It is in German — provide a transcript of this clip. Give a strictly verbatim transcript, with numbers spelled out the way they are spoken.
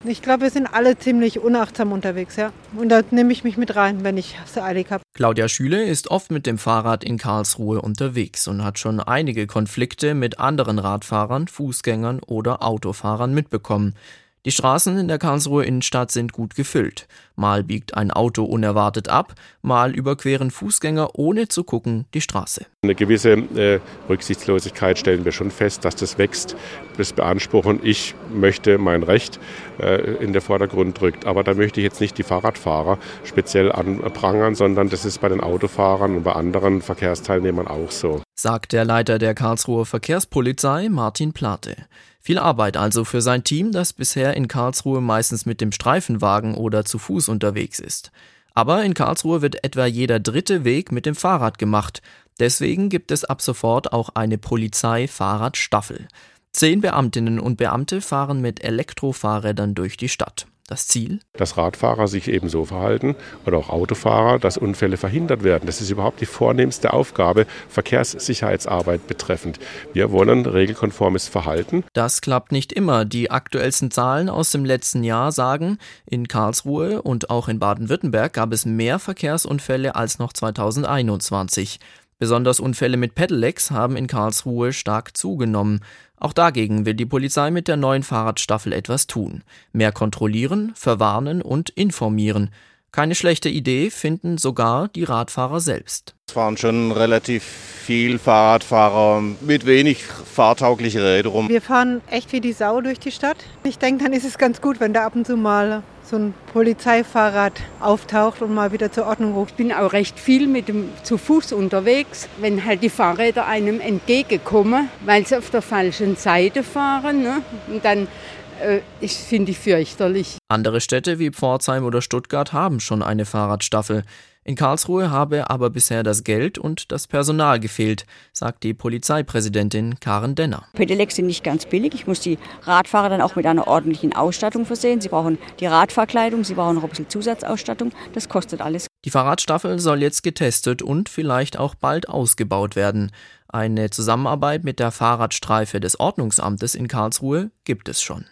Ich glaube, wir sind alle ziemlich unachtsam unterwegs, ja. Und da nehme ich mich mit rein, wenn ich es eilig habe. Claudia Schüle ist oft mit dem Fahrrad in Karlsruhe unterwegs und hat schon einige Konflikte mit anderen Radfahrern, Fußgängern oder Autofahrern mitbekommen. Die Straßen in der Karlsruher Innenstadt sind gut gefüllt. Mal biegt ein Auto unerwartet ab, mal überqueren Fußgänger ohne zu gucken die Straße. Eine gewisse äh, Rücksichtslosigkeit stellen wir schon fest, dass das wächst. Das Beanspruchen, ich möchte mein Recht äh, in den Vordergrund rückt. Aber da möchte ich jetzt nicht die Fahrradfahrer speziell anprangern, sondern das ist bei den Autofahrern und bei anderen Verkehrsteilnehmern auch so. Sagt der Leiter der Karlsruher Verkehrspolizei Martin Plate. Viel Arbeit also für sein Team, das bisher in Karlsruhe meistens mit dem Streifenwagen oder zu Fuß unterwegs ist. Aber in Karlsruhe wird etwa jeder dritte Weg mit dem Fahrrad gemacht. Deswegen gibt es ab sofort auch eine Polizei-Fahrradstaffel. Zehn Beamtinnen und Beamte fahren mit Elektrofahrrädern durch die Stadt. Das Ziel? Dass Radfahrer sich eben so verhalten oder auch Autofahrer, dass Unfälle verhindert werden. Das ist überhaupt die vornehmste Aufgabe Verkehrssicherheitsarbeit betreffend. Wir wollen regelkonformes Verhalten. Das klappt nicht immer. Die aktuellsten Zahlen aus dem letzten Jahr sagen, in Karlsruhe und auch in Baden-Württemberg gab es mehr Verkehrsunfälle als noch zweitausendeinundzwanzig. Besonders Unfälle mit Pedelecs haben in Karlsruhe stark zugenommen. Auch dagegen will die Polizei mit der neuen Fahrradstaffel etwas tun. Mehr kontrollieren, verwarnen und informieren. Keine schlechte Idee finden sogar die Radfahrer selbst. Es fahren schon relativ viel Fahrradfahrer mit wenig fahrtaugliche Räder rum. Wir fahren echt wie die Sau durch die Stadt. Ich denke, dann ist es ganz gut, wenn da ab und zu mal so ein Polizeifahrrad auftaucht und mal wieder zur Ordnung ruft. Ich bin auch recht viel mit dem zu Fuß unterwegs, wenn halt die Fahrräder einem entgegenkommen, weil sie auf der falschen Seite fahren. Ne? Und dann äh, ich finde ich fürchterlich. Andere Städte wie Pforzheim oder Stuttgart haben schon eine Fahrradstaffel. In Karlsruhe habe aber bisher das Geld und das Personal gefehlt, sagt die Polizeipräsidentin Karen Denner. Pedelecs sind nicht ganz billig. Ich muss die Radfahrer dann auch mit einer ordentlichen Ausstattung versehen. Sie brauchen die Radfahrkleidung, sie brauchen noch ein bisschen Zusatzausstattung. Das kostet alles. Die Fahrradstaffel soll jetzt getestet und vielleicht auch bald ausgebaut werden. Eine Zusammenarbeit mit der Fahrradstreife des Ordnungsamtes in Karlsruhe gibt es schon.